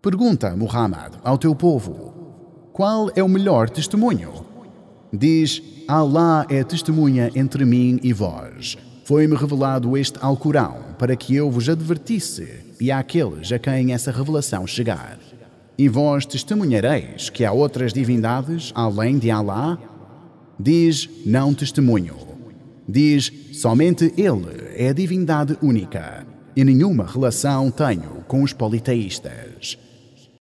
Pergunta Muhammad ao teu povo: qual é o melhor testemunho? Diz: Allah é testemunha entre mim e vós. Foi-me revelado este Alcorão para que eu vos advertisse e àqueles a quem essa revelação chegar. E vós testemunhareis que há outras divindades além de Allah? Diz: não testemunho. Diz: somente Ele é a divindade única e nenhuma relação tenho com os politeístas.